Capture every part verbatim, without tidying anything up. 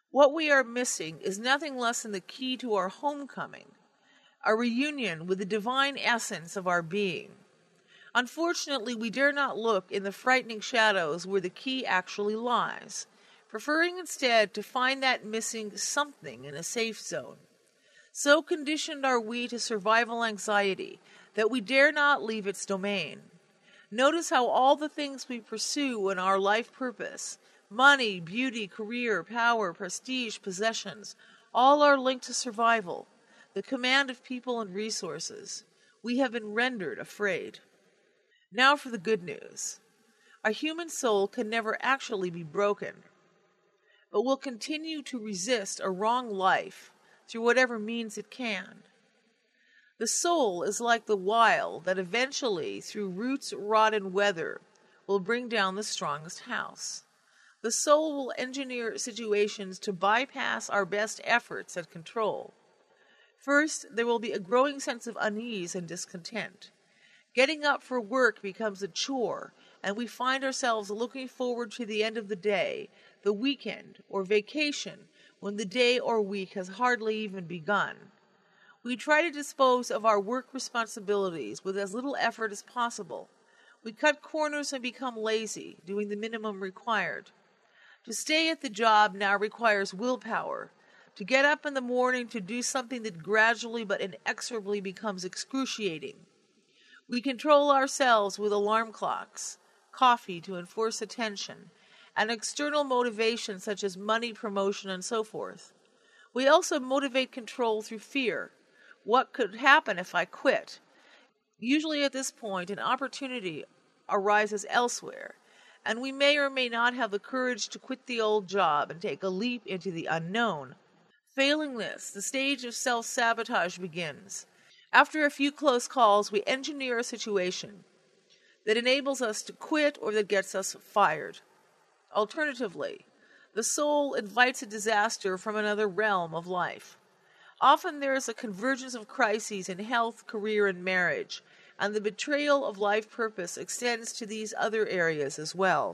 What we are missing is nothing less than the key to our homecoming, a reunion with the divine essence of our being. Unfortunately, we dare not look in the frightening shadows where the key actually lies, preferring instead to find that missing something in a safe zone. So conditioned are we to survival anxiety that we dare not leave its domain. Notice how all the things we pursue in our life purpose, money, beauty, career, power, prestige, possessions, all are linked to survival, the command of people and resources. We have been rendered afraid. Now for the good news. A human soul can never actually be broken, but will continue to resist a wrong life through whatever means it can. The soul is like the wile that eventually, through roots, rot, and weather, will bring down the strongest house. The soul will engineer situations to bypass our best efforts at control. First, there will be a growing sense of unease and discontent. Getting up for work becomes a chore, and we find ourselves looking forward to the end of the day, the weekend, or vacation, when the day or week has hardly even begun. We try to dispose of our work responsibilities with as little effort as possible. We cut corners and become lazy, doing the minimum required. To stay at the job now requires willpower. To get up in the morning to do something that gradually but inexorably becomes excruciating. We control ourselves with alarm clocks, coffee to enforce attention, and external motivation such as money, promotion, and so forth. We also motivate control through fear. What could happen if I quit? Usually at this point, an opportunity arises elsewhere, and we may or may not have the courage to quit the old job and take a leap into the unknown. Failing this, the stage of self-sabotage begins. After a few close calls, we engineer a situation that enables us to quit or that gets us fired. Alternatively, the soul invites a disaster from another realm of life. Often there is a convergence of crises in health, career, and marriage, and the betrayal of life purpose extends to these other areas as well.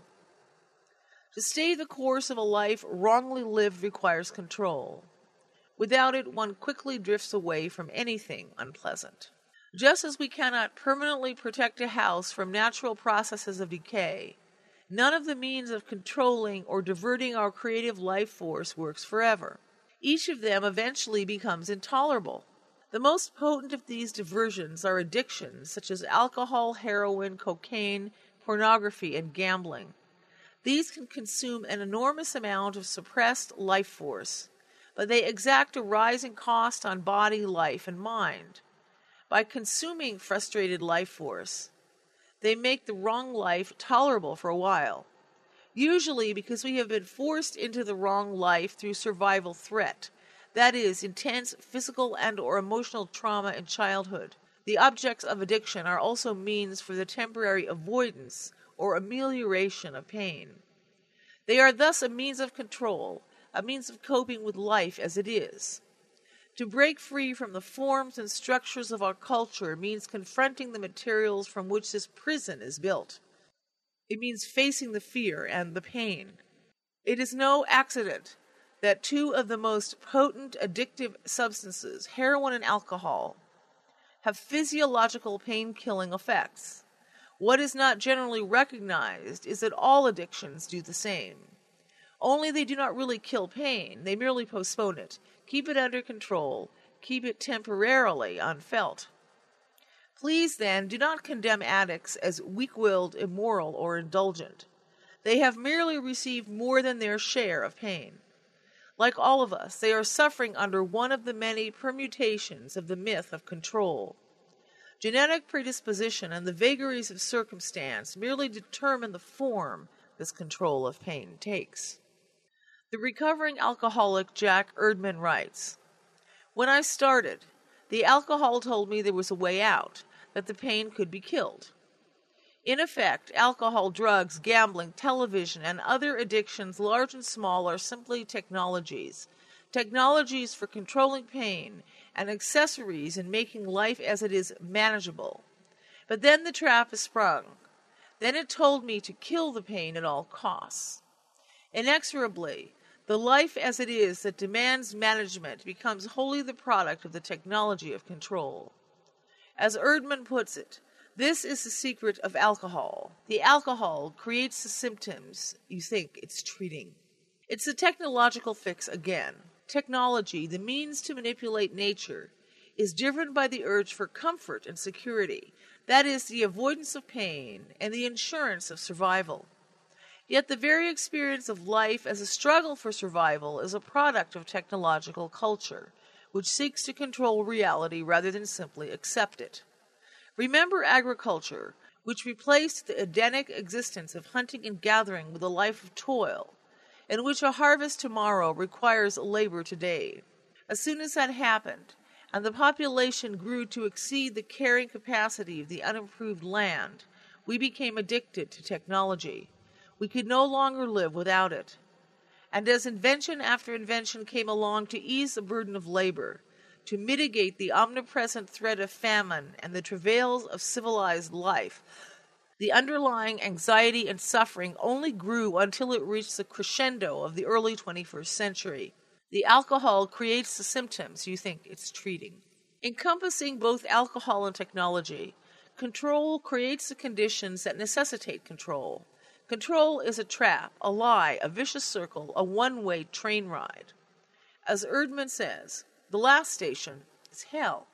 To stay the course of a life wrongly lived requires control. Without it, one quickly drifts away from anything unpleasant. Just as we cannot permanently protect a house from natural processes of decay, none of the means of controlling or diverting our creative life force works forever. Each of them eventually becomes intolerable. The most potent of these diversions are addictions such as alcohol, heroin, cocaine, pornography, and gambling. These can consume an enormous amount of suppressed life force, but they exact a rising cost on body, life, and mind. By consuming frustrated life force, they make the wrong life tolerable for a while. Usually because we have been forced into the wrong life through survival threat, that is, intense physical and or emotional trauma in childhood. The objects of addiction are also means for the temporary avoidance or amelioration of pain. They are thus a means of control, a means of coping with life as it is. To break free from the forms and structures of our culture means confronting the materials from which this prison is built. It means facing the fear and the pain. It is no accident that two of the most potent addictive substances, heroin and alcohol, have physiological pain-killing effects. What is not generally recognized is that all addictions do the same. Only they do not really kill pain, they merely postpone it, keep it under control, keep it temporarily unfelt. Please, then, do not condemn addicts as weak-willed, immoral, or indulgent. They have merely received more than their share of pain. Like all of us, they are suffering under one of the many permutations of the myth of control. Genetic predisposition and the vagaries of circumstance merely determine the form this control of pain takes. The recovering alcoholic Jack Erdman writes, "When I started, the alcohol told me there was a way out, that the pain could be killed. In effect, alcohol, drugs, gambling, television, and other addictions, large and small, are simply technologies. Technologies for controlling pain and accessories in making life as it is manageable. But then the trap is sprung. Then it told me to kill the pain at all costs. Inexorably, The life as it is that demands management becomes wholly the product of the technology of control. As Erdmann puts it, this is the secret of alcohol. The alcohol creates the symptoms you think it's treating. It's the technological fix again. Technology, the means to manipulate nature, is driven by the urge for comfort and security, that is, the avoidance of pain and the insurance of survival. Yet the very experience of life as a struggle for survival is a product of technological culture, which seeks to control reality rather than simply accept it. Remember agriculture, which replaced the Edenic existence of hunting and gathering with a life of toil, in which a harvest tomorrow requires labor today. As soon as that happened, and the population grew to exceed the carrying capacity of the unimproved land, we became addicted to technology. We could no longer live without it. And as invention after invention came along to ease the burden of labor, to mitigate the omnipresent threat of famine and the travails of civilized life, the underlying anxiety and suffering only grew until it reached the crescendo of the early twenty-first century. The alcohol creates the symptoms you think it's treating. Encompassing both alcohol and technology, control creates the conditions that necessitate control. Control is a trap, a lie, a vicious circle, a one-way train ride. As Erdmann says, the last station is hell.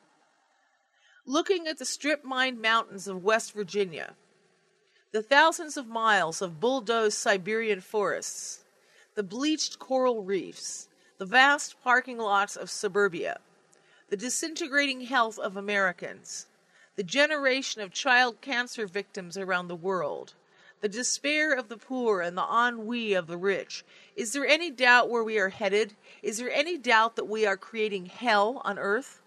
Looking at the strip-mined mountains of West Virginia, the thousands of miles of bulldozed Siberian forests, the bleached coral reefs, the vast parking lots of suburbia, the disintegrating health of Americans, the generation of child cancer victims around the world, the despair of the poor and the ennui of the rich. Is there any doubt where we are headed? Is there any doubt that we are creating hell on earth?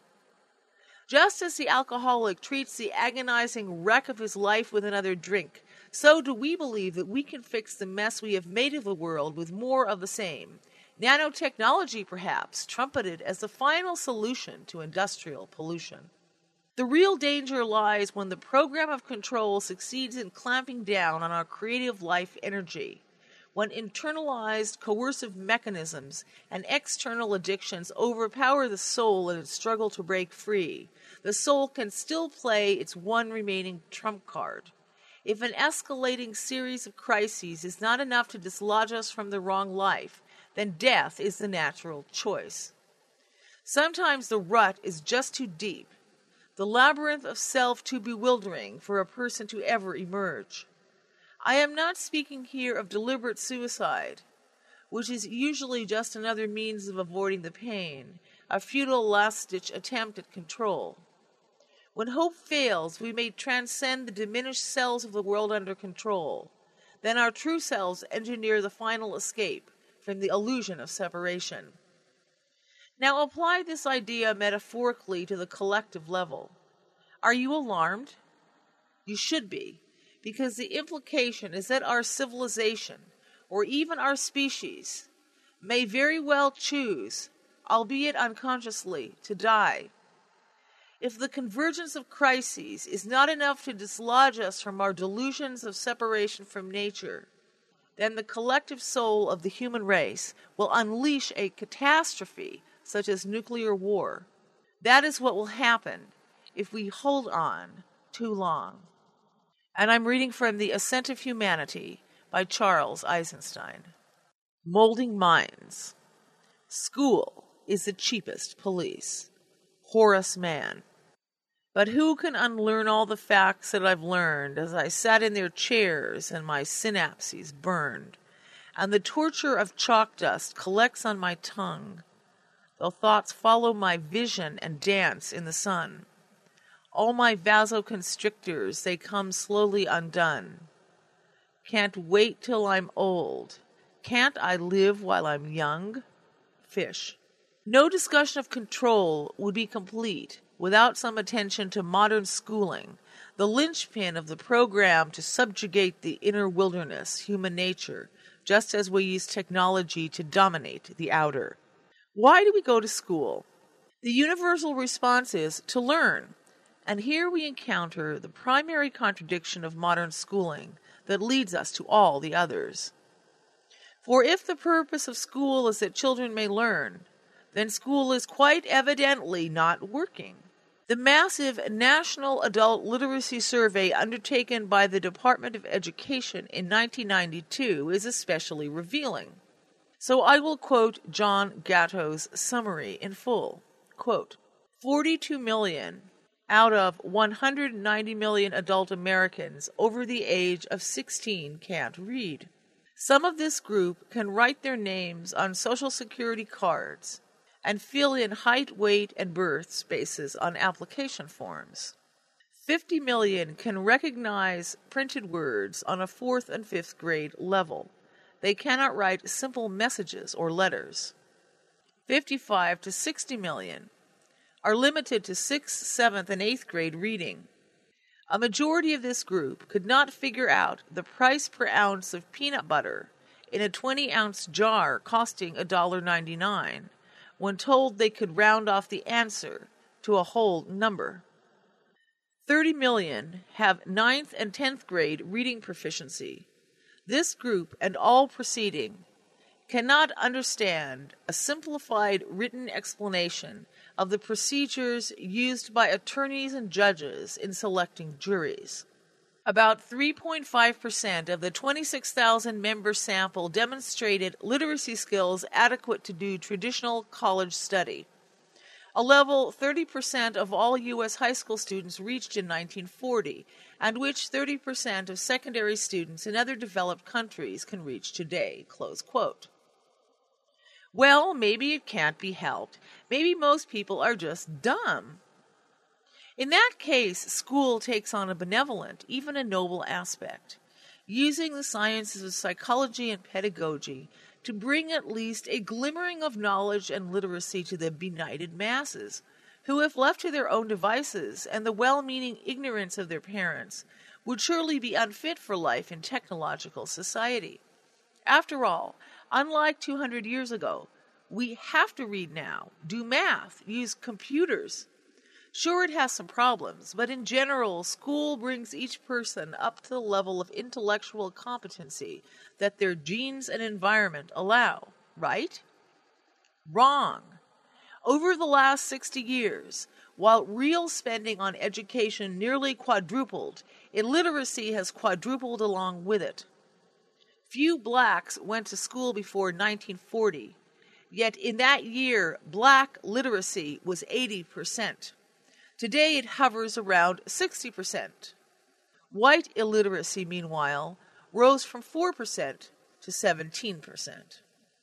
Just as the alcoholic treats the agonizing wreck of his life with another drink, so do we believe that we can fix the mess we have made of the world with more of the same. Nanotechnology, perhaps, trumpeted as the final solution to industrial pollution. The real danger lies when the program of control succeeds in clamping down on our creative life energy, when internalized coercive mechanisms and external addictions overpower the soul in its struggle to break free. The soul can still play its one remaining trump card. If an escalating series of crises is not enough to dislodge us from the wrong life, then death is the natural choice. Sometimes the rut is just too deep, the labyrinth of self too bewildering for a person to ever emerge. I am not speaking here of deliberate suicide, which is usually just another means of avoiding the pain, a futile last-ditch attempt at control. When hope fails, we may transcend the diminished cells of the world under control. Then our true selves engineer the final escape from the illusion of separation. Now apply this idea metaphorically to the collective level. Are you alarmed? You should be, because the implication is that our civilization, or even our species, may very well choose, albeit unconsciously, to die. If the convergence of crises is not enough to dislodge us from our delusions of separation from nature, then the collective soul of the human race will unleash a catastrophe such as nuclear war. That is what will happen if we hold on too long. And I'm reading from The Ascent of Humanity by Charles Eisenstein. Molding minds. School is the cheapest police. Horace Mann. But who can unlearn all the facts that I've learned as I sat in their chairs and my synapses burned, and the torture of chalk dust collects on my tongue, though thoughts follow my vision and dance in the sun. All my vasoconstrictors, they come slowly undone. Can't wait till I'm old. Can't I live while I'm young? Fish. No discussion of control would be complete without some attention to modern schooling, the linchpin of the program to subjugate the inner wilderness, human nature, just as we use technology to dominate the outer. Why do we go to school? The universal response is to learn. And here we encounter the primary contradiction of modern schooling that leads us to all the others. For if the purpose of school is that children may learn, then school is quite evidently not working. The massive National Adult Literacy Survey undertaken by the Department of Education in nineteen ninety-two is especially revealing. So I will quote John Gatto's summary in full. Quote, forty-two million out of one hundred ninety million adult Americans over the age of sixteen can't read. Some of this group can write their names on Social Security cards and fill in height, weight, and birth spaces on application forms. fifty million can recognize printed words on a fourth and fifth grade level. They cannot write simple messages or letters. fifty-five to sixty million are limited to sixth, seventh, and eighth grade reading. A majority of this group could not figure out the price per ounce of peanut butter in a twenty-ounce jar costing one dollar ninety-nine when told they could round off the answer to a whole number. thirty million have ninth and tenth grade reading proficiency. This group and all preceding cannot understand a simplified written explanation of the procedures used by attorneys and judges in selecting juries. About three point five percent of the twenty-six thousand member sample demonstrated literacy skills adequate to do traditional college study, a level thirty percent of all U S high school students reached in nineteen forty, and which thirty percent of secondary students in other developed countries can reach today. Close quote. Well, maybe it can't be helped. Maybe most people are just dumb. In that case, school takes on a benevolent, even a noble aspect, using the sciences of psychology and pedagogy to bring at least a glimmering of knowledge and literacy to the benighted masses, who, if left to their own devices and the well-meaning ignorance of their parents, would surely be unfit for life in technological society. After all, unlike two hundred years ago, we have to read now, do math, use computers. Sure, it has some problems, but in general, school brings each person up to the level of intellectual competency that their genes and environment allow, right? Wrong. Over the last sixty years, while real spending on education nearly quadrupled, illiteracy has quadrupled along with it. Few blacks went to school before nineteen forty, yet in that year, black literacy was eighty percent. Today it hovers around sixty percent. White illiteracy, meanwhile, rose from four percent to seventeen percent.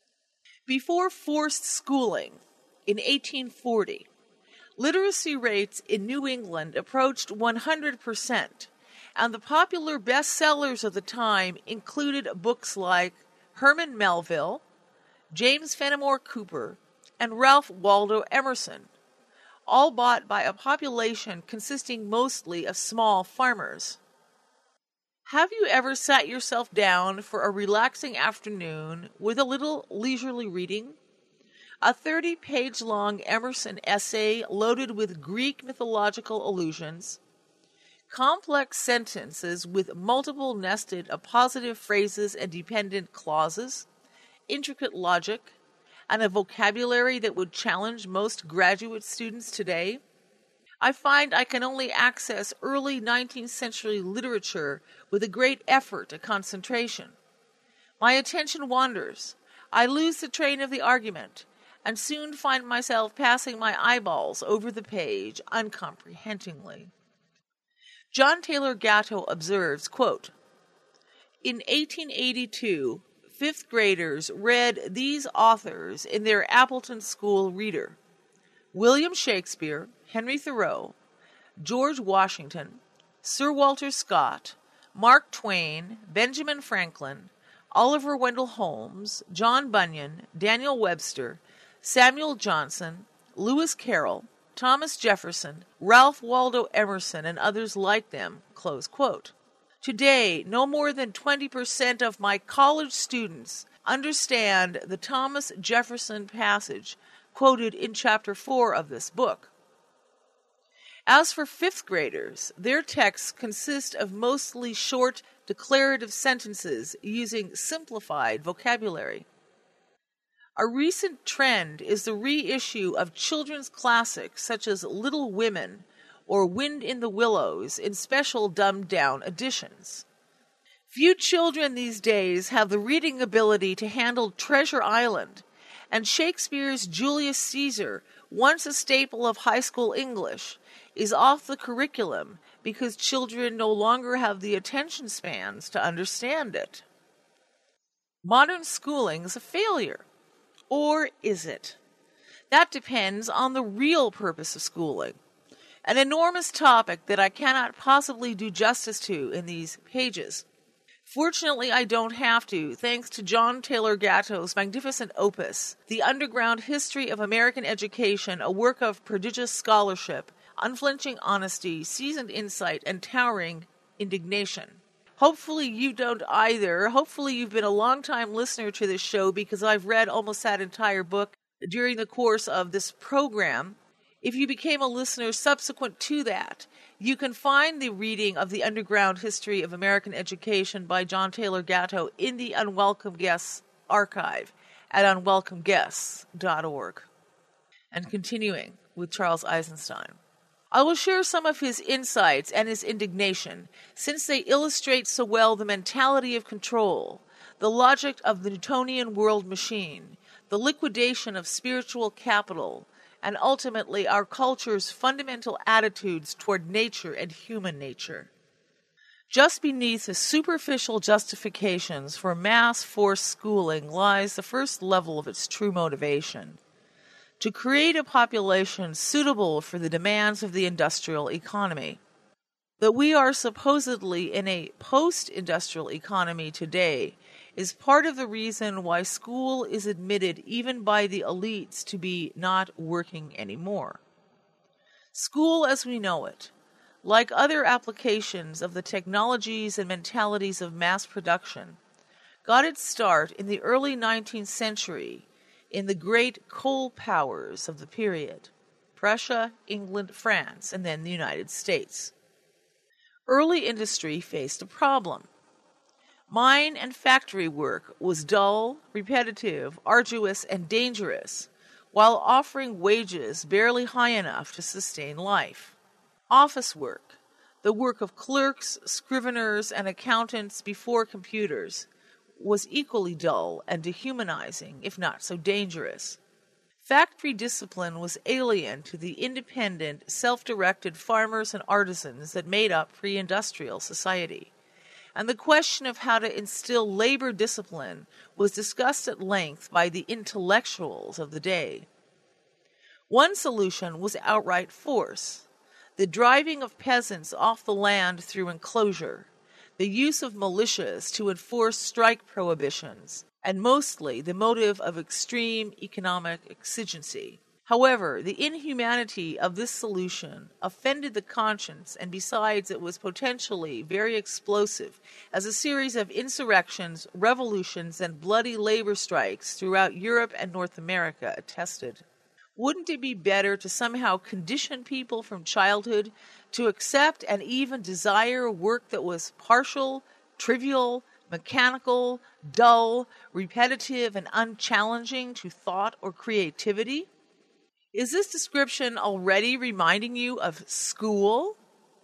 Before forced schooling, in eighteen forty, literacy rates in New England approached one hundred percent, and the popular bestsellers of the time included books like Herman Melville, James Fenimore Cooper, and Ralph Waldo Emerson, all bought by a population consisting mostly of small farmers. Have you ever sat yourself down for a relaxing afternoon with a little leisurely reading? A thirty-page long Emerson essay loaded with Greek mythological allusions, complex sentences with multiple nested appositive phrases and dependent clauses, intricate logic, and a vocabulary that would challenge most graduate students today? I find I can only access early nineteenth century literature with a great effort at concentration. My attention wanders. I lose the train of the argument, and soon find myself passing my eyeballs over the page uncomprehendingly. John Taylor Gatto observes, quote, in eighteen eighty-two, fifth graders read these authors in their Appleton School Reader: William Shakespeare, Henry Thoreau, George Washington, Sir Walter Scott, Mark Twain, Benjamin Franklin, Oliver Wendell Holmes, John Bunyan, Daniel Webster, Samuel Johnson, Lewis Carroll, Thomas Jefferson, Ralph Waldo Emerson, and others like them. Close quote. Today, no more than twenty percent of my college students understand the Thomas Jefferson passage quoted in chapter four of this book. As for fifth graders, their texts consist of mostly short, declarative sentences using simplified vocabulary. A recent trend is the reissue of children's classics such as Little Women or Wind in the Willows in special dumbed-down editions. Few children these days have the reading ability to handle Treasure Island, and Shakespeare's Julius Caesar, once a staple of high school English, is off the curriculum because children no longer have the attention spans to understand it. Modern schooling is a failure. Or is it? That depends on the real purpose of schooling. An enormous topic that I cannot possibly do justice to in these pages. Fortunately, I don't have to, thanks to John Taylor Gatto's magnificent opus, The Underground History of American Education, a work of prodigious scholarship, unflinching honesty, seasoned insight, and towering indignation. Hopefully you don't either. Hopefully you've been a long-time listener to this show because I've read almost that entire book during the course of this program. If you became a listener subsequent to that, you can find the reading of The Underground History of American Education by John Taylor Gatto in the Unwelcome Guests archive at unwelcome guests dot org. And continuing with Charles Eisenstein. I will share some of his insights and his indignation, since they illustrate so well the mentality of control, the logic of the Newtonian world machine, the liquidation of spiritual capital, and ultimately our culture's fundamental attitudes toward nature and human nature. Just beneath the superficial justifications for mass force schooling lies the first level of its true motivation: to create a population suitable for the demands of the industrial economy. That we are supposedly in a post-industrial economy today is part of the reason why school is admitted even by the elites to be not working anymore. School as we know it, like other applications of the technologies and mentalities of mass production, got its start in the early nineteenth century in the great coal powers of the period, Prussia, England, France, and then the United States. Early industry faced a problem. Mine and factory work was dull, repetitive, arduous, and dangerous, while offering wages barely high enough to sustain life. Office work, the work of clerks, scriveners, and accountants before computers, was equally dull and dehumanizing, if not so dangerous. Factory discipline was alien to the independent, self-directed farmers and artisans that made up pre-industrial society. And the question of how to instill labor discipline was discussed at length by the intellectuals of the day. One solution was outright force, the driving of peasants off the land through enclosure, the use of militias to enforce strike prohibitions, and mostly the motive of extreme economic exigency. However, the inhumanity of this solution offended the conscience, and besides it was potentially very explosive, as a series of insurrections, revolutions, and bloody labor strikes throughout Europe and North America attested. Wouldn't it be better to somehow condition people from childhood to accept and even desire work that was partial, trivial, mechanical, dull, repetitive, and unchallenging to thought or creativity? Is this description already reminding you of school?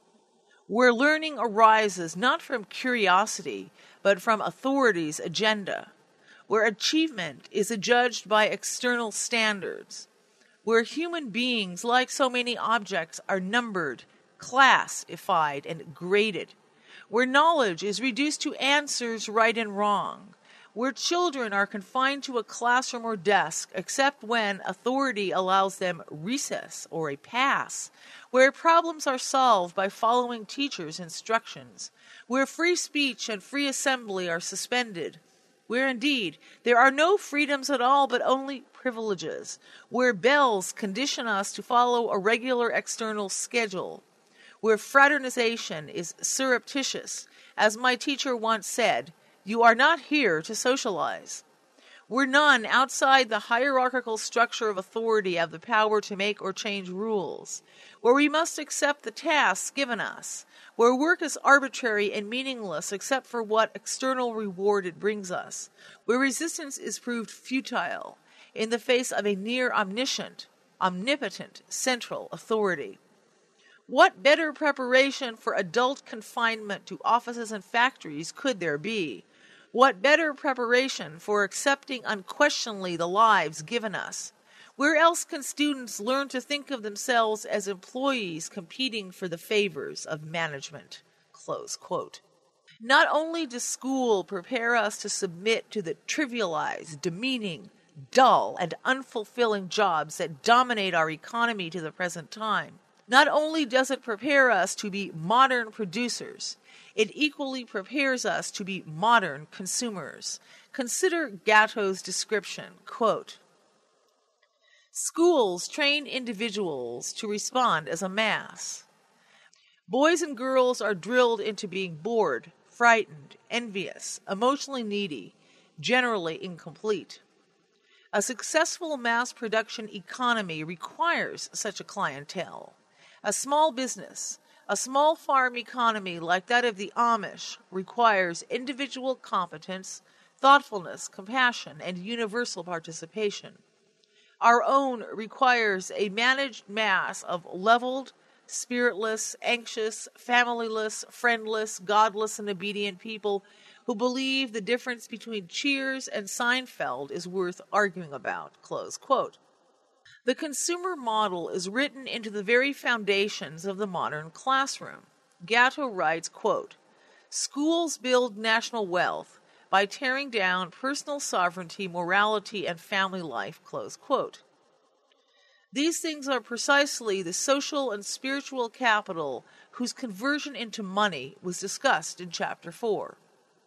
Where learning arises not from curiosity, but from authority's agenda. Where achievement is adjudged by external standards. Where human beings, like so many objects, are numbered, classified, and graded. Where knowledge is reduced to answers right and wrong. Where children are confined to a classroom or desk, except when authority allows them recess or a pass. Where problems are solved by following teachers' instructions. Where free speech and free assembly are suspended. Where indeed there are no freedoms at all but only privileges. Where bells condition us to follow a regular external schedule. Where fraternization is surreptitious, as my teacher once said, "You are not here to socialize." where none outside the hierarchical structure of authority have the power to make or change rules, where we must accept the tasks given us, where work is arbitrary and meaningless except for what external reward it brings us, where resistance is proved futile in the face of a near omniscient, omnipotent central authority. What better preparation for adult confinement to offices and factories could there be? What better preparation for accepting unquestionably the lives given us? Where else can students learn to think of themselves as employees competing for the favors of management?" Close quote. Not only does school prepare us to submit to the trivialized, demeaning, dull, and unfulfilling jobs that dominate our economy to the present time, not only does it prepare us to be modern producers, it equally prepares us to be modern consumers. Consider Gatto's description, quote, "Schools train individuals to respond as a mass. Boys and girls are drilled into being bored, frightened, envious, emotionally needy, generally incomplete. A successful mass production economy requires such a clientele. A small business, a small farm economy like that of the Amish requires individual competence, thoughtfulness, compassion, and universal participation. Our own requires a managed mass of leveled, spiritless, anxious, familyless, friendless, godless, and obedient people who believe the difference between Cheers and Seinfeld is worth arguing about." Close quote. The consumer model is written into the very foundations of the modern classroom. Gatto writes, quote, "Schools build national wealth by tearing down personal sovereignty, morality, and family life," close quote. These things are precisely the social and spiritual capital whose conversion into money was discussed in Chapter four.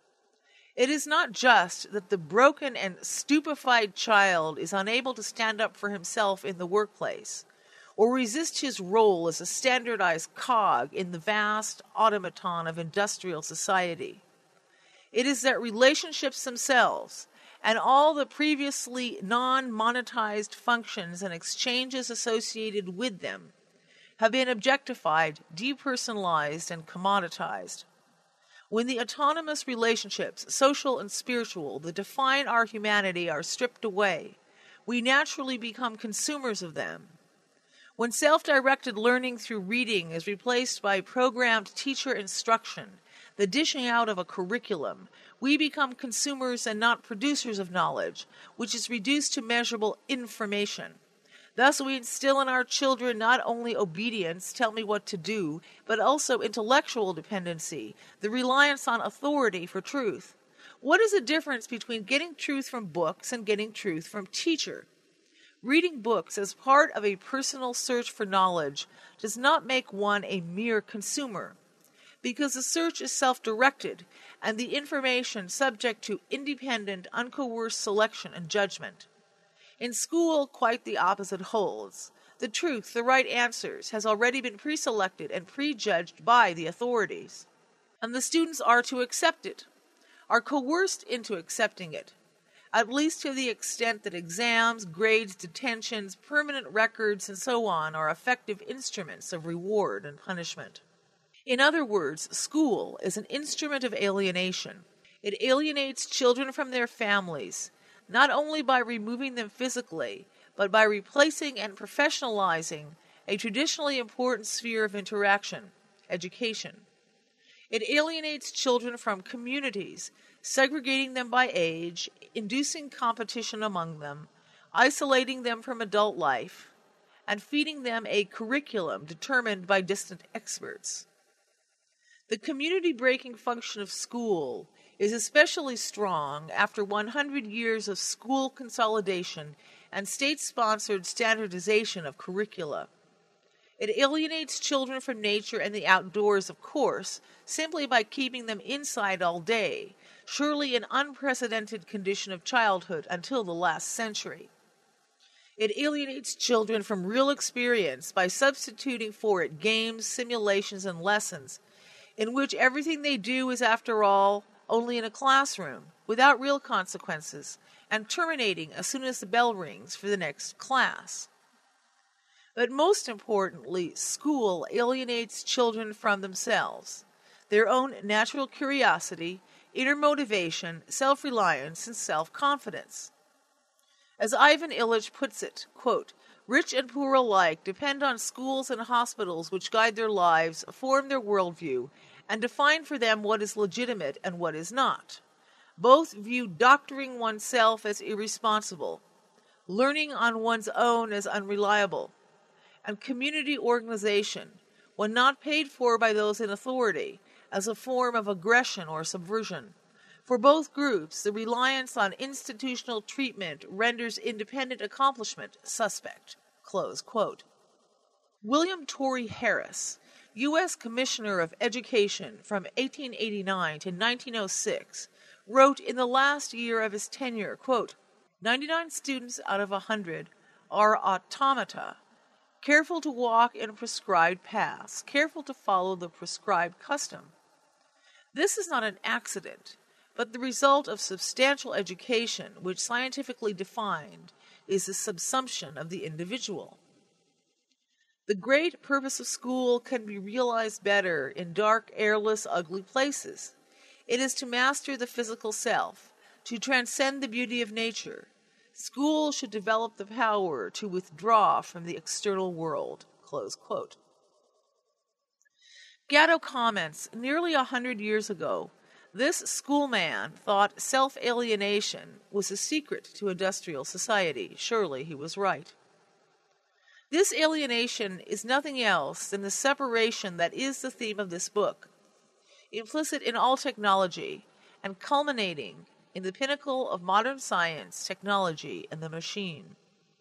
It is not just that the broken and stupefied child is unable to stand up for himself in the workplace or resist his role as a standardized cog in the vast automaton of industrial society. It is that relationships themselves and all the previously non-monetized functions and exchanges associated with them have been objectified, depersonalized, and commoditized. When the autonomous relationships, social and spiritual, that define our humanity are stripped away, we naturally become consumers of them. When self-directed learning through reading is replaced by programmed teacher instruction, the dishing out of a curriculum, we become consumers and not producers of knowledge, which is reduced to measurable information. Thus we instill in our children not only obedience, tell me what to do, but also intellectual dependency, the reliance on authority for truth. What is the difference between getting truth from books and getting truth from teacher? Reading books as part of a personal search for knowledge does not make one a mere consumer, because the search is self-directed and the information subject to independent, uncoerced selection and judgment. In school, quite the opposite holds. The truth, the right answers, has already been pre-selected and prejudged by the authorities. And the students are to accept it, are coerced into accepting it, at least to the extent that exams, grades, detentions, permanent records, and so on are effective instruments of reward and punishment. In other words, school is an instrument of alienation. It alienates children from their families, not only by removing them physically, but by replacing and professionalizing a traditionally important sphere of interaction, education. It alienates children from communities, segregating them by age, inducing competition among them, isolating them from adult life, and feeding them a curriculum determined by distant experts. The community-breaking function of school is especially strong after one hundred years of school consolidation and state-sponsored standardization of curricula. It alienates children from nature and the outdoors, of course, simply by keeping them inside all day, surely an unprecedented condition of childhood until the last century. It alienates children from real experience by substituting for it games, simulations, and lessons, in which everything they do is, after all, only in a classroom, without real consequences, and terminating as soon as the bell rings for the next class. But most importantly, school alienates children from themselves, their own natural curiosity, inner motivation, self-reliance, and self-confidence. As Ivan Illich puts it, quote, "Rich and poor alike depend on schools and hospitals which guide their lives, form their worldview, and define for them what is legitimate and what is not. Both view doctoring oneself as irresponsible, learning on one's own as unreliable, and community organization, when not paid for by those in authority, as a form of aggression or subversion. For both groups, the reliance on institutional treatment renders independent accomplishment suspect." Close quote. William Torrey Harris, U S Commissioner of Education from eighteen eighty-nine to nineteen oh six, wrote in the last year of his tenure, quote, ninety-nine students out of one hundred are automata, careful to walk in prescribed paths, careful to follow the prescribed custom. This is not an accident, but the result of substantial education, which scientifically defined is the subsumption of the individual. The great purpose of school can be realized better in dark, airless, ugly places. It is to master the physical self, to transcend the beauty of nature. School should develop the power to withdraw from the external world. Close quote. Gatto comments, nearly a hundred years ago, this schoolman thought self-alienation was a secret to industrial society. Surely he was right. This alienation is nothing else than the separation that is the theme of this book, implicit in all technology and culminating in the pinnacle of modern science, technology, and the machine.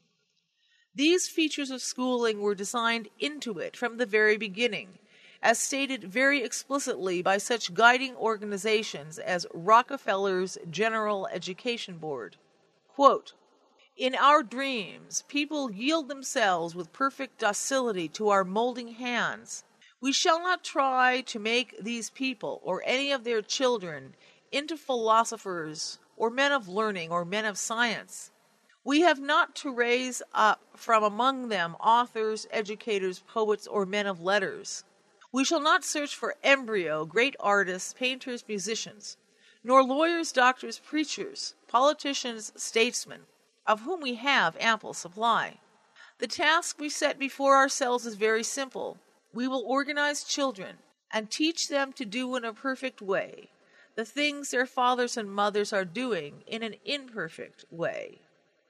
These features of schooling were designed into it from the very beginning, as stated very explicitly by such guiding organizations as Rockefeller's General Education Board. Quote, "In our dreams, people yield themselves with perfect docility to our molding hands. We shall not try to make these people or any of their children into philosophers or men of learning or men of science. We have not to raise up from among them authors, educators, poets, or men of letters. We shall not search for embryo, great artists, painters, musicians, nor lawyers, doctors, preachers, politicians, statesmen, of whom we have ample supply. The task we set before ourselves is very simple. We will organize children and teach them to do in a perfect way the things their fathers and mothers are doing in an imperfect way.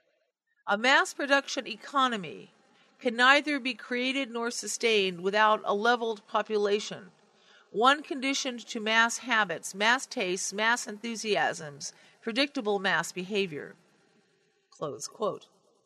A mass production economy can neither be created nor sustained without a leveled population, one conditioned to mass habits, mass tastes, mass enthusiasms, predictable mass behavior." Close quote.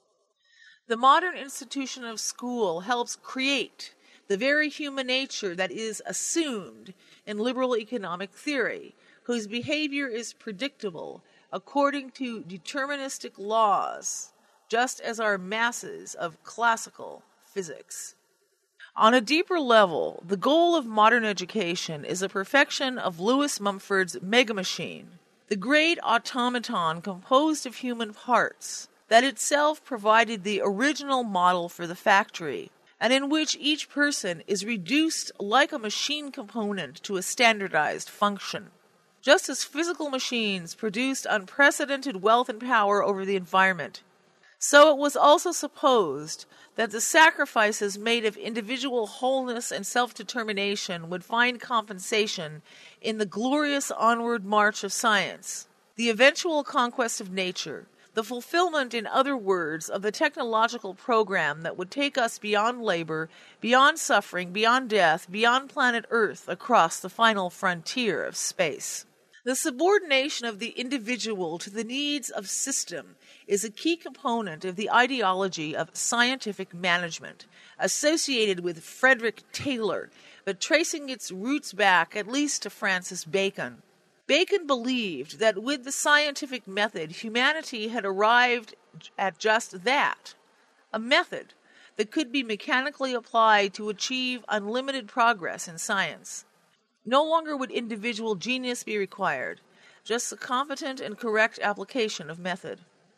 The modern institution of school helps create the very human nature that is assumed in liberal economic theory, whose behavior is predictable according to deterministic laws, just as are masses of classical physics. On a deeper level, the goal of modern education is a perfection of Lewis Mumford's megamachine, the great automaton composed of human parts, that itself provided the original model for the factory, and in which each person is reduced like a machine component to a standardized function. Just as physical machines produced unprecedented wealth and power over the environment, so it was also supposed that the sacrifices made of individual wholeness and self-determination would find compensation in the glorious onward march of science, the eventual conquest of nature, the fulfillment, in other words, of the technological program that would take us beyond labor, beyond suffering, beyond death, beyond planet Earth, across the final frontier of space. The subordination of the individual to the needs of system is a key component of the ideology of scientific management, associated with Frederick Taylor, but tracing its roots back at least to Francis Bacon. Bacon believed that with the scientific method, humanity had arrived at just that, a method that could be mechanically applied to achieve unlimited progress in science. No longer would individual genius be required, just the competent and correct application of method.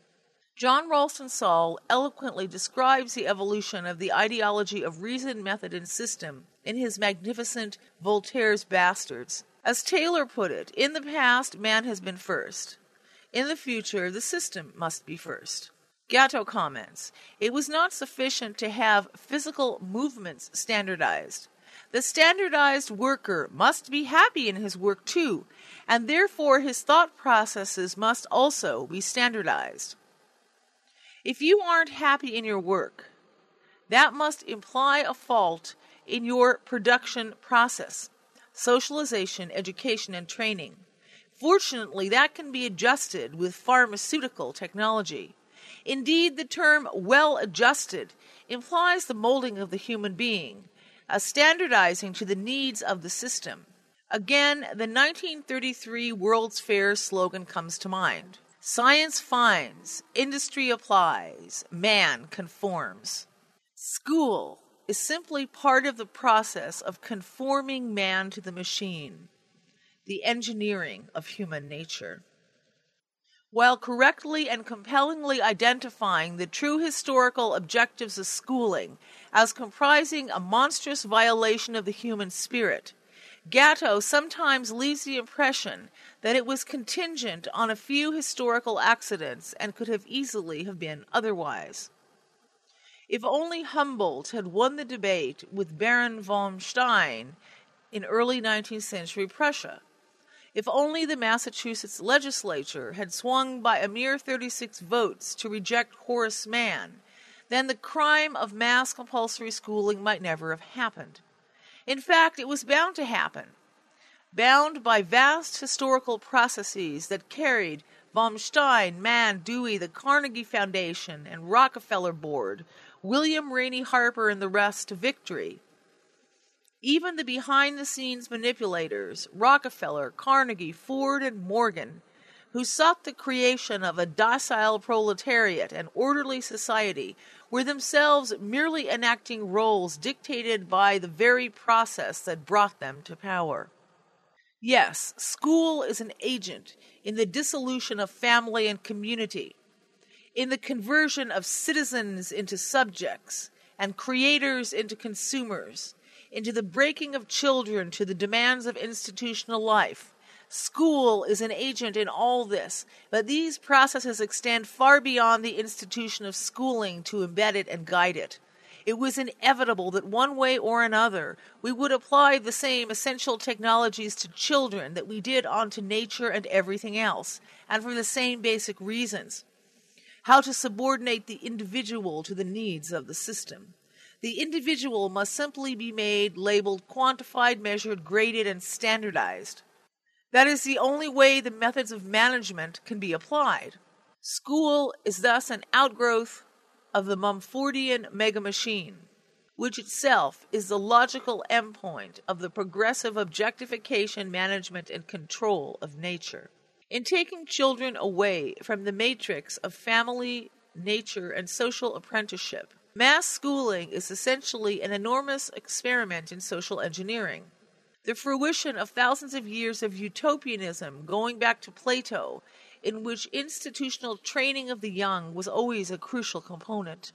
John Ralston Saul eloquently describes the evolution of the ideology of reason, method, and system in his magnificent Voltaire's Bastards. As Taylor put it, in the past, man has been first. In the future, the system must be first. Gatto comments, it was not sufficient to have physical movements standardized. The standardized worker must be happy in his work too, and therefore his thought processes must also be standardized. If you aren't happy in your work, that must imply a fault in your production process, socialization, education, and training. Fortunately, that can be adjusted with pharmaceutical technology. Indeed, the term well-adjusted implies the molding of the human being, a standardizing to the needs of the system. Again, the nineteen thirty-three World's Fair slogan comes to mind. Science finds, industry applies, man conforms. School is simply part of the process of conforming man to the machine, the engineering of human nature. While correctly and compellingly identifying the true historical objectives of schooling as comprising a monstrous violation of the human spirit, Gatto sometimes leaves the impression that it was contingent on a few historical accidents and could have easily have been otherwise. If only Humboldt had won the debate with Baron von Stein in early nineteenth century Prussia, if only the Massachusetts legislature had swung by a mere thirty-six votes to reject Horace Mann, then the crime of mass compulsory schooling might never have happened. In fact, it was bound to happen, bound by vast historical processes that carried von Stein, Mann, Dewey, the Carnegie Foundation, and Rockefeller Board, William Rainey Harper, and the rest to victory. Even the behind-the-scenes manipulators, Rockefeller, Carnegie, Ford, and Morgan, who sought the creation of a docile proletariat and orderly society, were themselves merely enacting roles dictated by the very process that brought them to power. Yes, school is an agent in the dissolution of family and community, in the conversion of citizens into subjects and creators into consumers, into the breaking of children to the demands of institutional life. School is an agent in all this, but these processes extend far beyond the institution of schooling to embed it and guide it. It was inevitable that one way or another we would apply the same essential technologies to children that we did onto nature and everything else, and for the same basic reasons. How to subordinate the individual to the needs of the system. The individual must simply be made, labeled, quantified, measured, graded, and standardized. That is the only way the methods of management can be applied. School is thus an outgrowth of the Mumfordian megamachine, which itself is the logical endpoint of the progressive objectification, management, and control of nature. In taking children away from the matrix of family, nature, and social apprenticeship, mass schooling is essentially an enormous experiment in social engineering. The fruition of thousands of years of utopianism going back to Plato, in which institutional training of the young was always a crucial component.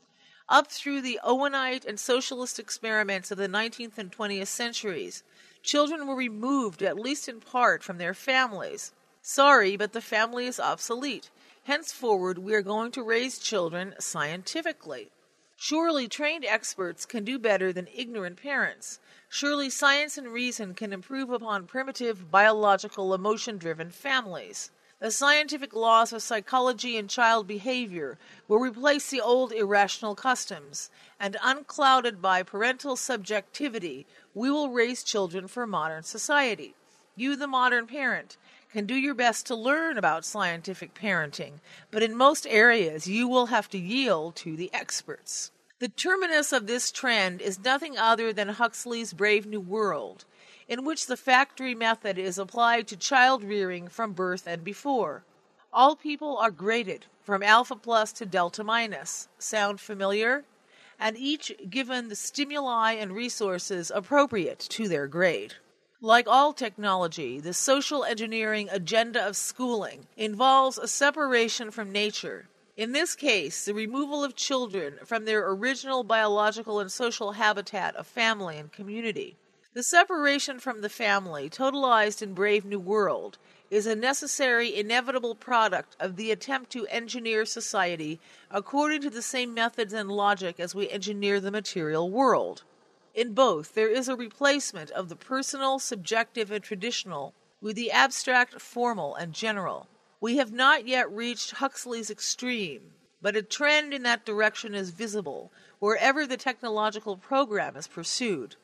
Up through the Owenite and socialist experiments of the nineteenth and twentieth centuries, children were removed, at least in part, from their families. Sorry, but the family is obsolete. Henceforward, we are going to raise children scientifically. Surely trained experts can do better than ignorant parents. Surely science and reason can improve upon primitive, biological, emotion-driven families. The scientific laws of psychology and child behavior will replace the old irrational customs, and unclouded by parental subjectivity, we will raise children for modern society. You, the modern parent, can do your best to learn about scientific parenting, but in most areas you will have to yield to the experts. The terminus of this trend is nothing other than Huxley's Brave New World, in which the factory method is applied to child rearing from birth and before. All people are graded, from alpha plus to delta minus. Sound familiar? And each given the stimuli and resources appropriate to their grade. Like all technology, the social engineering agenda of schooling involves a separation from nature, In this case, the removal of children from their original biological and social habitat of family and community. The separation from the family, totalized in Brave New World, is a necessary, inevitable product of the attempt to engineer society according to the same methods and logic as we engineer the material world. In both, there is a replacement of the personal, subjective, and traditional with the abstract, formal, and general. We have not yet reached Huxley's extreme, but a trend in that direction is visible wherever the technological program is pursued.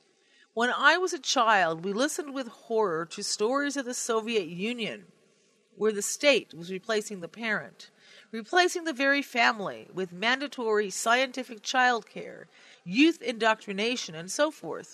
When I was a child, we listened with horror to stories of the Soviet Union, where the state was replacing the parent, replacing the very family with mandatory scientific childcare, youth indoctrination, and so forth.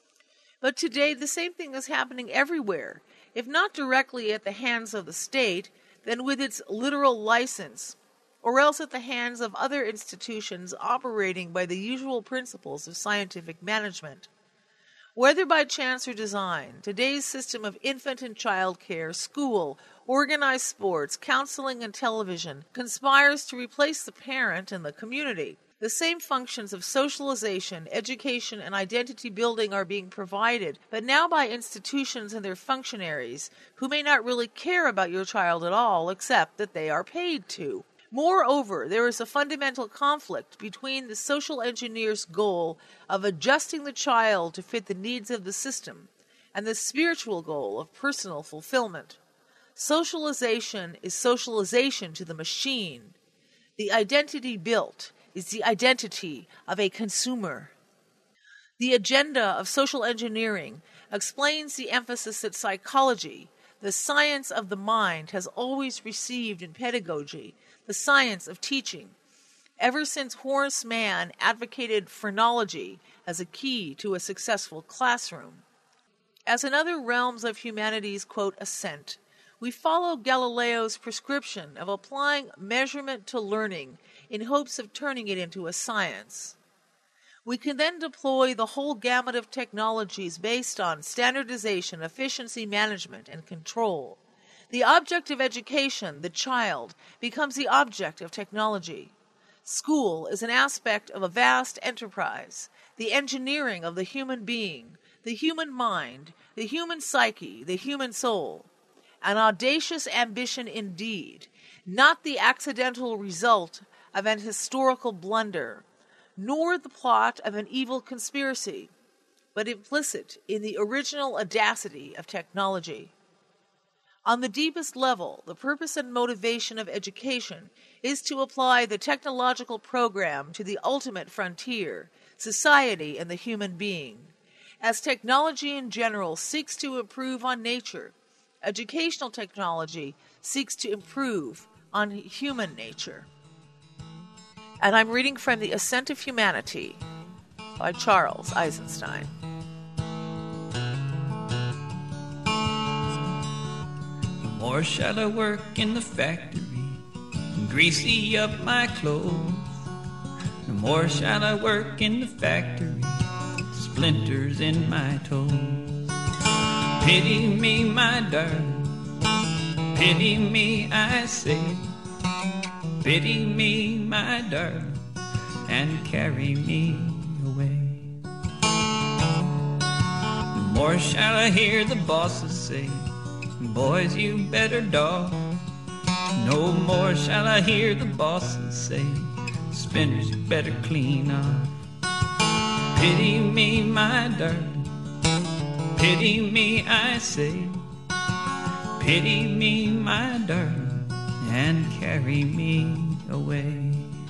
But today, the same thing is happening everywhere, if not directly at the hands of the state, then with its literal license, or else at the hands of other institutions operating by the usual principles of scientific management. Whether by chance or design, today's system of infant and child care, school, organized sports, counseling, and television conspires to replace the parent and the community. The same functions of socialization, education, and identity building are being provided, but now by institutions and their functionaries, who may not really care about your child at all, except that they are paid to. Moreover, there is a fundamental conflict between the social engineer's goal of adjusting the child to fit the needs of the system and the spiritual goal of personal fulfillment. Socialization is socialization to the machine. The identity built is the identity of a consumer. The agenda of social engineering explains the emphasis that psychology, the science of the mind, has always received in pedagogy, the science of teaching, ever since Horace Mann advocated phrenology as a key to a successful classroom. As in other realms of humanity's, quote, ascent, we follow Galileo's prescription of applying measurement to learning in hopes of turning it into a science. We can then deploy the whole gamut of technologies based on standardization, efficiency management, and control. The object of education, the child, becomes the object of technology. School is an aspect of a vast enterprise, the engineering of the human being, the human mind, the human psyche, the human soul. An audacious ambition indeed, not the accidental result of an historical blunder, nor the plot of an evil conspiracy, but implicit in the original audacity of technology. On the deepest level, the purpose and motivation of education is to apply the technological program to the ultimate frontier, society and the human being. As technology in general seeks to improve on nature, educational technology seeks to improve on human nature. And I'm reading from The Ascent of Humanity by Charles Eisenstein. The more shall I work in the factory and greasy up my clothes, the more shall I work in the factory, splinters in my toes. Pity me, my darling, pity me, I say. Pity me, my darling, and carry me away. The more shall I hear the bosses say, boys, you better dog. No more shall I hear the bosses say, spinners, you better clean off. Pity me, my darling, pity me, I say. Pity me, my darling, and carry me away.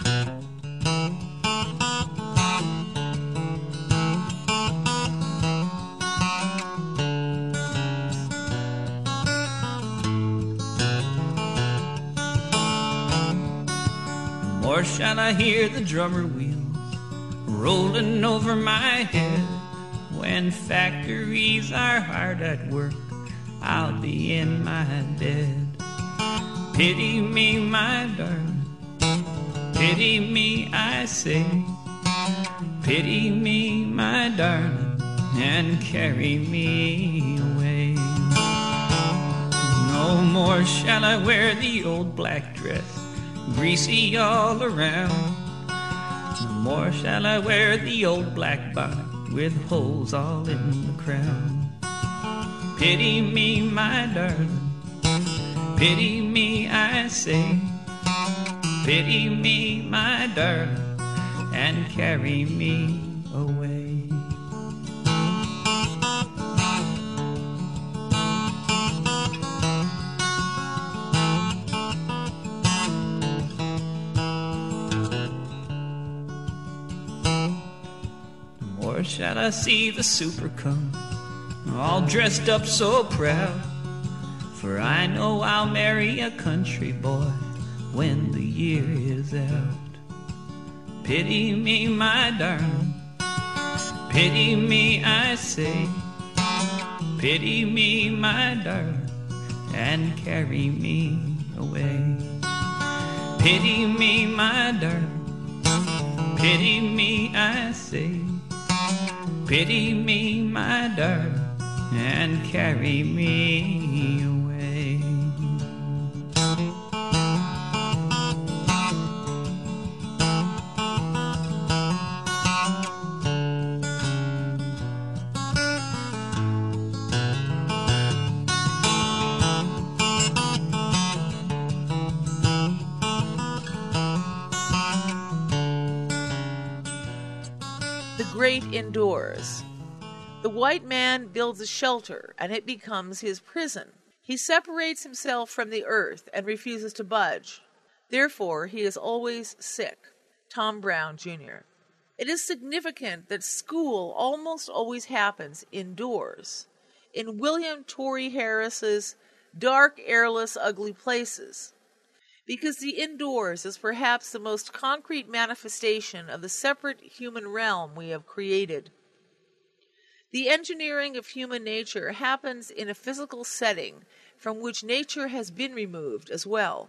Or shall I hear the drummer wheels rolling over my head? When factories are hard at work, I'll be in my bed. Pity me, my darling, pity me, I say. Pity me, my darling, and carry me away. No more shall I wear the old black dress greasy all around. No more shall I wear the old black bonnet with holes all in the crown. Pity me, my darling, pity me, I say. Pity me, my darling, and carry me away. Or shall I see the super come, all dressed up so proud? For I know I'll marry a country boy when the year is out. Pity me, my darling, pity me, I say. Pity me, my darling, and carry me away. Pity me, my darling, pity me, I say. Pity me, my darling, and carry me away. The great indoors. The white man builds a shelter, and it becomes his prison. He separates himself from the earth and refuses to budge. Therefore, he is always sick. Tom Brown, Junior It is significant that school almost always happens indoors, in William Torrey Harris's dark, airless, ugly places, because the indoors is perhaps the most concrete manifestation of the separate human realm we have created. The engineering of human nature happens in a physical setting from which nature has been removed as well.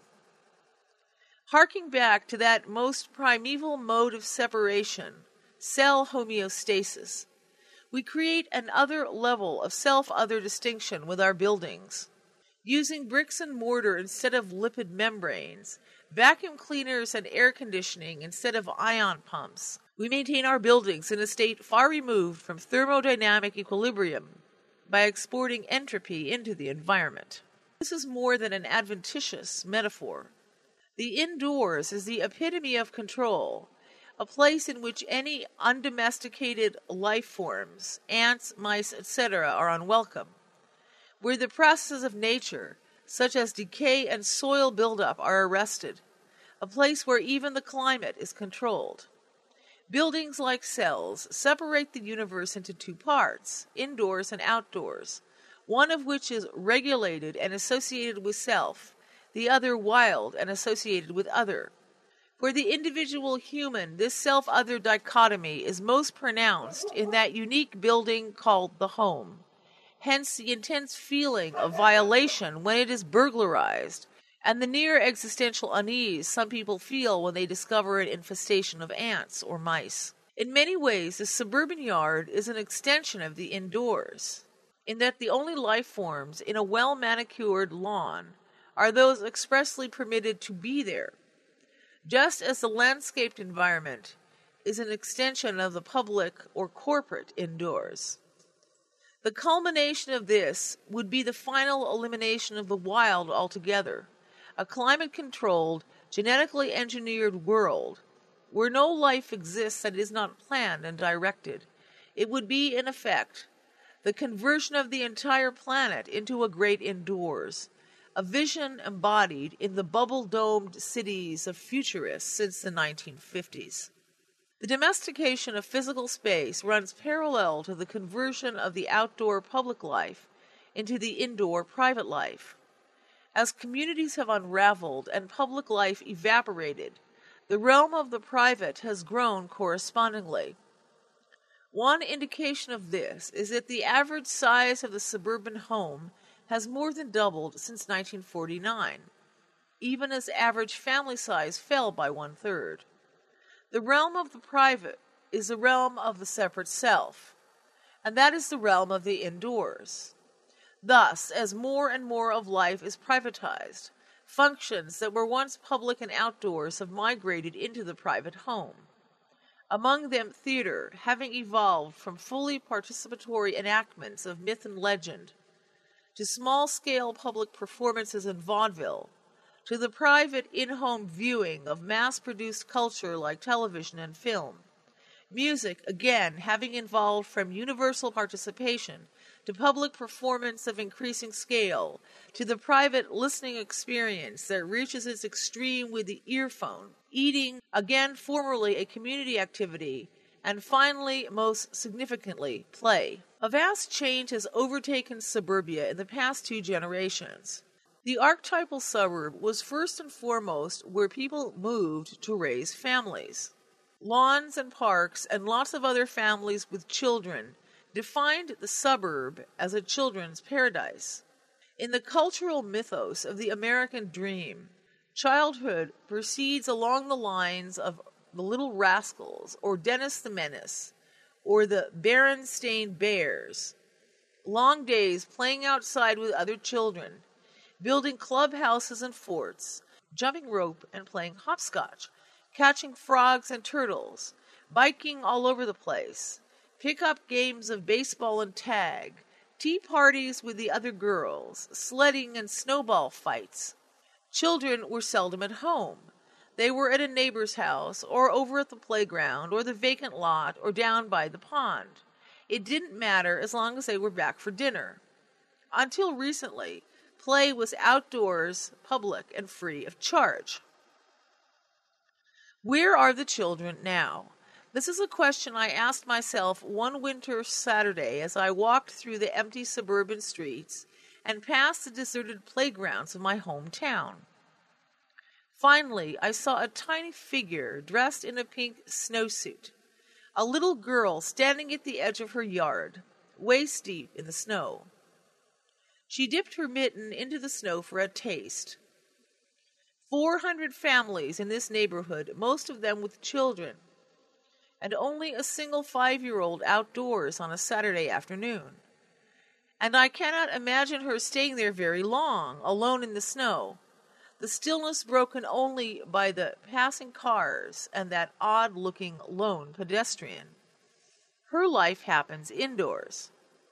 Harking back to that most primeval mode of separation, cell homeostasis, we create an other level of self-other distinction with our buildings. Using bricks and mortar instead of lipid membranes, vacuum cleaners and air conditioning instead of ion pumps, we maintain our buildings in a state far removed from thermodynamic equilibrium by exporting entropy into the environment. This is more than an adventitious metaphor. The indoors is the epitome of control, a place in which any undomesticated life forms, ants, mice, et cetera, are unwelcome, where the processes of nature, such as decay and soil buildup, are arrested, a place where even the climate is controlled. Buildings, like cells, separate the universe into two parts, indoors and outdoors, one of which is regulated and associated with self, the other wild and associated with other. For the individual human, this self-other dichotomy is most pronounced in that unique building called the home. Hence the intense feeling of violation when it is burglarized, and the near existential unease some people feel when they discover an infestation of ants or mice. In many ways, the suburban yard is an extension of the indoors, in that the only life forms in a well-manicured lawn are those expressly permitted to be there, just as the landscaped environment is an extension of the public or corporate indoors. The culmination of this would be the final elimination of the wild altogether, a climate-controlled, genetically engineered world where no life exists that is not planned and directed. It would be, in effect, the conversion of the entire planet into a great indoors, a vision embodied in the bubble-domed cities of futurists since the nineteen fifties. The domestication of physical space runs parallel to the conversion of the outdoor public life into the indoor private life. As communities have unraveled and public life evaporated, the realm of the private has grown correspondingly. One indication of this is that the average size of the suburban home has more than doubled since nineteen forty-nine, even as average family size fell by one-third. The realm of the private is the realm of the separate self, and that is the realm of the indoors. Thus, as more and more of life is privatized, Functions that were once public and outdoors have migrated into the private home. Among them, theater, having evolved from fully participatory enactments of myth and legend to small-scale public performances in vaudeville, to the private in-home viewing of mass-produced culture like television and film. Music, again, having evolved from universal participation to public performance of increasing scale, to the private listening experience that reaches its extreme with the earphone. Eating, again formerly a community activity, and finally, most significantly, play. A vast change has overtaken suburbia in the past two generations. The archetypal suburb was first and foremost where people moved to raise families. Lawns and parks and lots of other families with children defined the suburb as a children's paradise. In the cultural mythos of the American dream, childhood proceeds along the lines of The Little Rascals, or Dennis the Menace, or the Berenstain Bears. Long days playing outside with other children, building clubhouses and forts, jumping rope and playing hopscotch, catching frogs and turtles, biking all over the place, pick-up games of baseball and tag, tea parties with the other girls, sledding and snowball fights. Children were seldom at home. They were at a neighbor's house, or over at the playground, or the vacant lot, or down by the pond. It didn't matter as long as they were back for dinner. Until recently, play was outdoors, public, and free of charge. Where are the children now? This is a question I asked myself one winter Saturday as I walked through the empty suburban streets and past the deserted playgrounds of my hometown. Finally, I saw a tiny figure dressed in a pink snowsuit, a little girl standing at the edge of her yard, waist deep in the snow. She dipped her mitten into the snow for a taste. Four hundred families in this neighborhood, most of them with children, and only a single five-year-old outdoors on a Saturday afternoon. And I cannot imagine her staying there very long, alone in the snow, the stillness broken only by the passing cars and that odd-looking lone pedestrian. Her life happens indoors.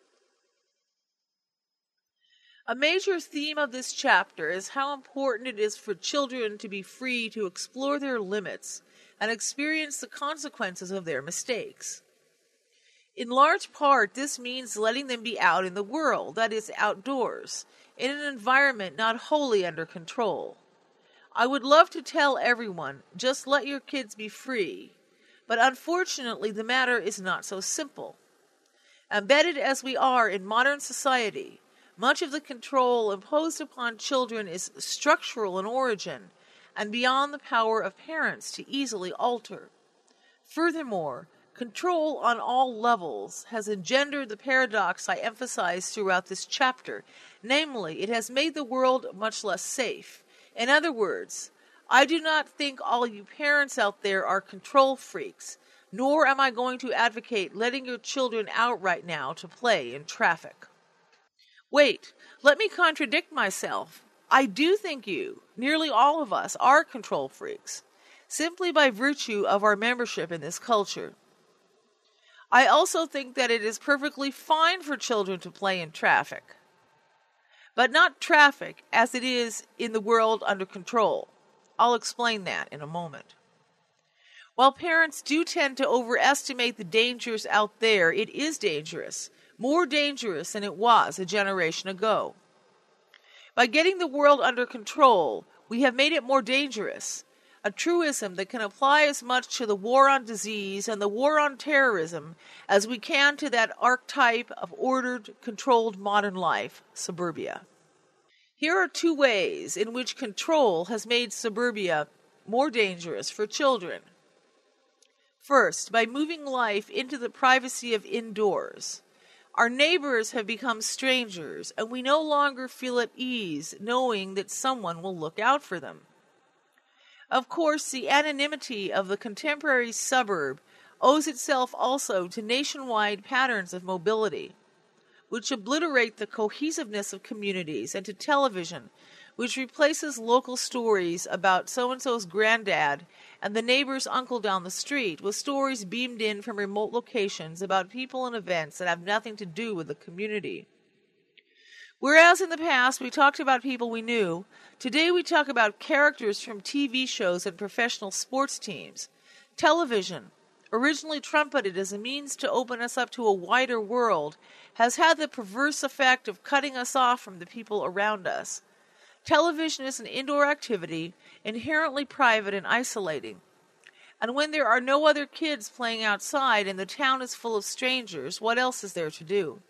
A major theme of this chapter is how important it is for children to be free to explore their limits and experience the consequences of their mistakes. In large part, this means letting them be out in the world, that is, outdoors, in an environment not wholly under control. I would love to tell everyone, just let your kids be free, but unfortunately the matter is not so simple. Embedded as we are in modern society, much of the control imposed upon children is structural in origin and beyond the power of parents to easily alter. Furthermore, control on all levels has engendered the paradox I emphasize throughout this chapter, namely, it has made the world much less safe. In other words, I do not think all you parents out there are control freaks, nor am I going to advocate letting your children out right now to play in traffic. Wait, let me contradict myself. I do think you, nearly all of us, are control freaks, simply by virtue of our membership in this culture. I also think that it is perfectly fine for children to play in traffic, but not traffic as it is in the world under control. I'll explain that in a moment. While parents do tend to overestimate the dangers out there, it is dangerous, more dangerous than it was a generation ago. By getting the world under control, we have made it more dangerous, a truism that can apply as much to the war on disease and the war on terrorism as we can to that archetype of ordered, controlled modern life, suburbia. Here are two ways in which control has made suburbia more dangerous for children. First, by moving life into the privacy of indoors. Our neighbors have become strangers, and we no longer feel at ease knowing that someone will look out for them. Of course, the anonymity of the contemporary suburb owes itself also to nationwide patterns of mobility, which obliterate the cohesiveness of communities, and to television, which replaces local stories about so-and-so's granddad and the neighbor's uncle down the street with stories beamed in from remote locations about people and events that have nothing to do with the community. Whereas in the past we talked about people we knew, today we talk about characters from T V shows and professional sports teams. Television, originally trumpeted as a means to open us up to a wider world, has had the perverse effect of cutting us off from the people around us. Television is an indoor activity, inherently private and isolating. And when there are no other kids playing outside and the town is full of strangers, what else is there to do?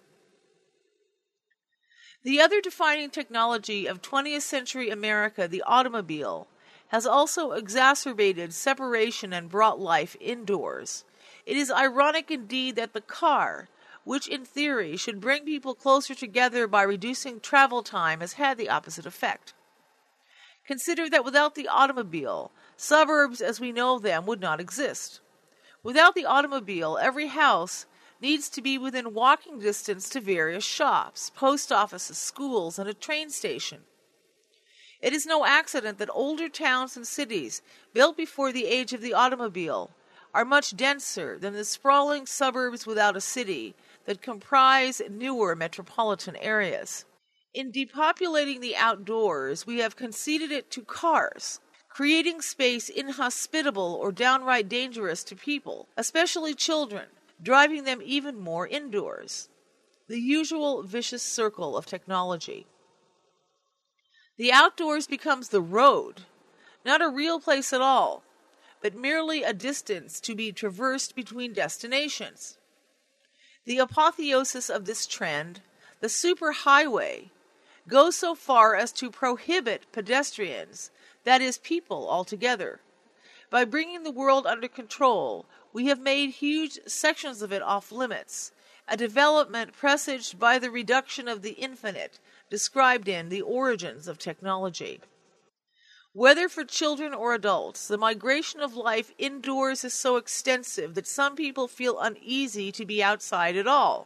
The other defining technology of twentieth century America, the automobile, has also exacerbated separation and brought life indoors. It is ironic indeed that the car, which in theory should bring people closer together by reducing travel time, has had the opposite effect. Consider that without the automobile, suburbs as we know them would not exist. Without the automobile, every house needs to be within walking distance to various shops, post offices, schools, and a train station. It is no accident that older towns and cities, built before the age of the automobile, are much denser than the sprawling suburbs without a city that comprise newer metropolitan areas. In depopulating the outdoors, we have conceded it to cars, creating space inhospitable or downright dangerous to people, especially children, driving them even more indoors. The usual vicious circle of technology. The outdoors becomes the road, not a real place at all, but merely a distance to be traversed between destinations. The apotheosis of this trend, the superhighway, goes so far as to prohibit pedestrians, that is, people altogether. By bringing the world under control, we have made huge sections of it off limits, a development presaged by the reduction of the infinite, described in The Origins of Technology. Whether for children or adults, the migration of life indoors is so extensive that some people feel uneasy to be outside at all.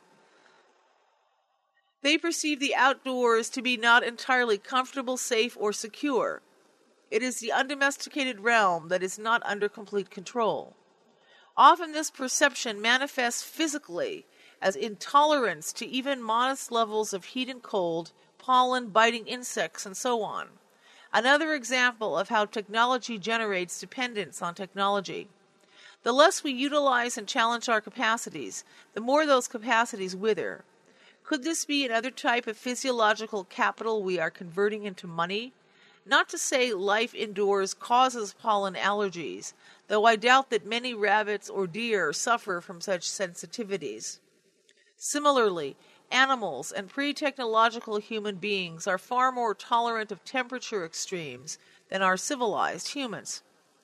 They perceive the outdoors to be not entirely comfortable, safe, or secure. It is the undomesticated realm that is not under complete control. Often this perception manifests physically as intolerance to even modest levels of heat and cold, pollen, biting insects, and so on. Another example of how technology generates dependence on technology. The less we utilize and challenge our capacities, the more those capacities wither. Could this be another type of physiological capital we are converting into money? Not to say life indoors causes pollen allergies, though I doubt that many rabbits or deer suffer from such sensitivities. Similarly, animals and pre-technological human beings are far more tolerant of temperature extremes than are civilized humans.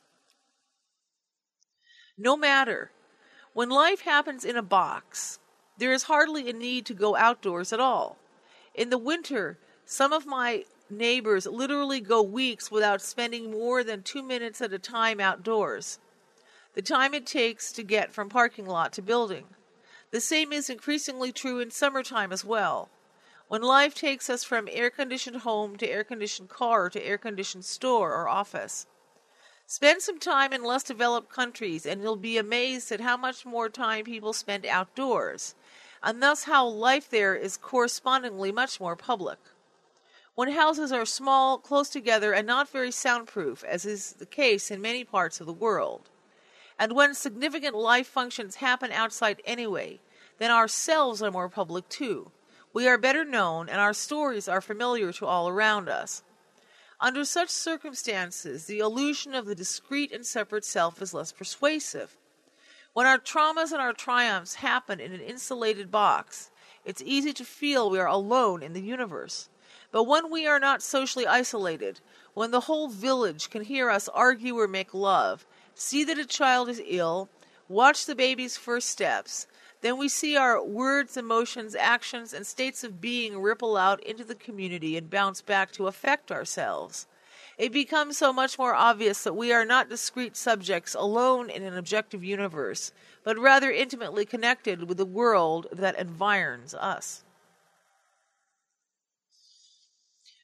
No matter. When life happens in a box, there is hardly a need to go outdoors at all. In the winter, some of my neighbors literally go weeks without spending more than two minutes at a time outdoors, the time it takes to get from parking lot to building. The same is increasingly true in summertime as well, when life takes us from air-conditioned home to air-conditioned car to air-conditioned store or office. Spend some time in less developed countries and you'll be amazed at how much more time people spend outdoors, and thus how life there is correspondingly much more public. When houses are small, close together, and not very soundproof, as is the case in many parts of the world, and when significant life functions happen outside anyway, then ourselves are more public too. We are better known, and our stories are familiar to all around us. Under such circumstances, the illusion of the discrete and separate self is less persuasive. When our traumas and our triumphs happen in an insulated box, it's easy to feel we are alone in the universe. But when we are not socially isolated, when the whole village can hear us argue or make love, see that a child is ill, watch the baby's first steps, then we see our words, emotions, actions, and states of being ripple out into the community and bounce back to affect ourselves. It becomes so much more obvious that we are not discrete subjects alone in an objective universe, but rather intimately connected with the world that environs us.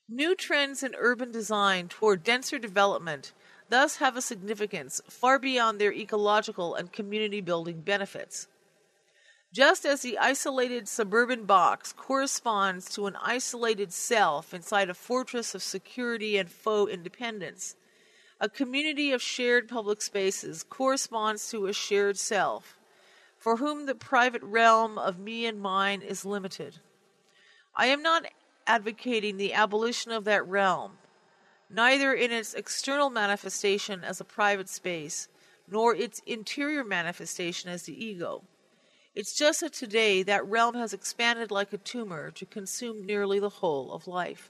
New trends in urban design toward denser development thus have a significance far beyond their ecological and community-building benefits. Just as the isolated suburban box corresponds to an isolated self inside a fortress of security and faux independence, a community of shared public spaces corresponds to a shared self, for whom the private realm of me and mine is limited. I am not advocating the abolition of that realm, neither in its external manifestation as a private space, nor its interior manifestation as the ego. It's just that today that realm has expanded like a tumor to consume nearly the whole of life.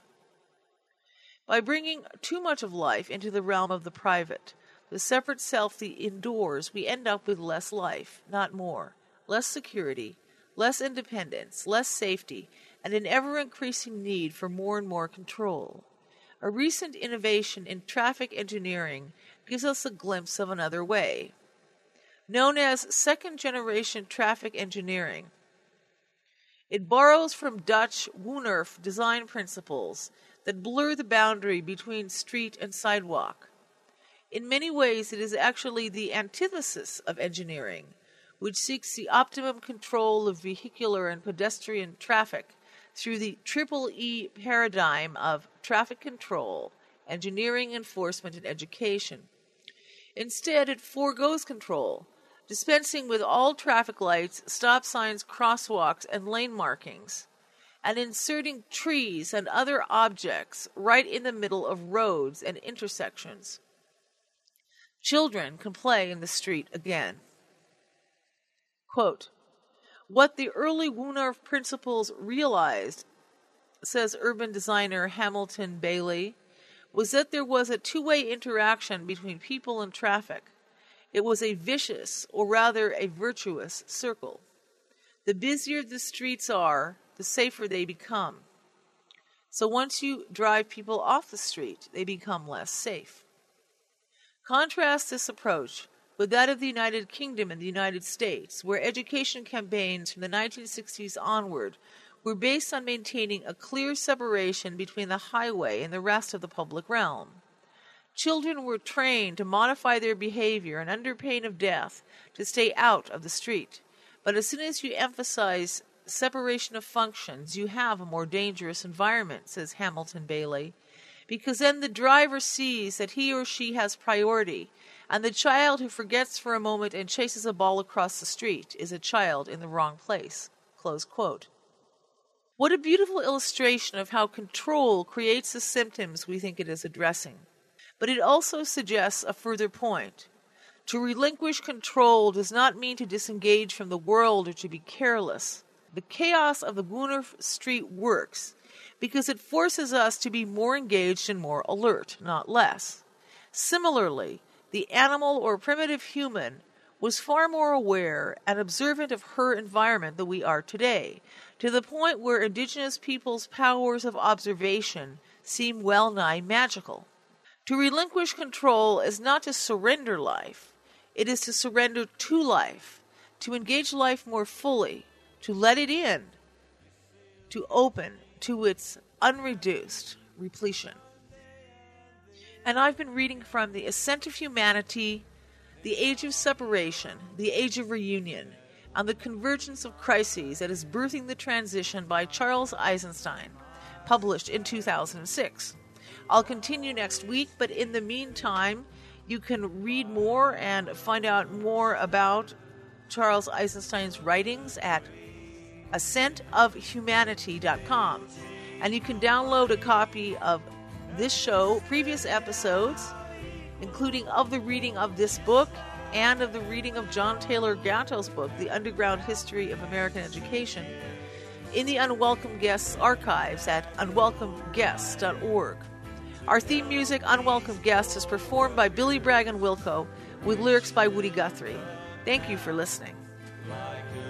By bringing too much of life into the realm of the private, the separate self, the indoors, we end up with less life, not more, less security, less independence, less safety, and an ever-increasing need for more and more control. A recent innovation in traffic engineering gives us a glimpse of another way. Known as second-generation traffic engineering, it borrows from Dutch Woonerf design principles that blur the boundary between street and sidewalk. In many ways, it is actually the antithesis of engineering, which seeks the optimum control of vehicular and pedestrian traffic through the triple E paradigm of traffic control, engineering, enforcement, and education. Instead, it forgoes control, dispensing with all traffic lights, stop signs, crosswalks, and lane markings, and inserting trees and other objects right in the middle of roads and intersections. Children can play in the street again. Quote, what the early Woonerf principles realized, says urban designer Hamilton Bailey, was that there was a two-way interaction between people and traffic. It was a vicious, or rather a virtuous, circle. The busier the streets are, the safer they become. So once you drive people off the street, they become less safe. Contrast this approach with that of the United Kingdom and the United States, where education campaigns from the nineteen sixties onward were based on maintaining a clear separation between the highway and the rest of the public realm. Children were trained to modify their behavior and under pain of death to stay out of the street. But as soon as you emphasize separation of functions, you have a more dangerous environment, says Hamilton Bailey, because then the driver sees that he or she has priority, and the child who forgets for a moment and chases a ball across the street is a child in the wrong place. Close quote. What a beautiful illustration of how control creates the symptoms we think it is addressing. But it also suggests a further point. To relinquish control does not mean to disengage from the world or to be careless. The chaos of the Woonerf Street works because it forces us to be more engaged and more alert, not less. Similarly, the animal or primitive human was far more aware and observant of her environment than we are today, to the point where indigenous peoples' powers of observation seem well nigh magical. To relinquish control is not to surrender life, it is to surrender to life, to engage life more fully, to let it in, to open to its unreduced repletion. And I've been reading from The Ascent of Humanity, The Age of Separation, The Age of Reunion, and the Convergence of Crises that is Birthing the Transition by Charles Eisenstein, published in two thousand six. I'll continue next week, but in the meantime, you can read more and find out more about Charles Eisenstein's writings at ascent of humanity dot com. And you can download a copy of this show, previous episodes, including of the reading of this book and of the reading of John Taylor Gatto's book, The Underground History of American Education, in the Unwelcome Guests archives at unwelcome guests dot org. Our theme music, Unwelcome Guest, is performed by Billy Bragg and Wilco with lyrics by Woody Guthrie. Thank you for listening. Like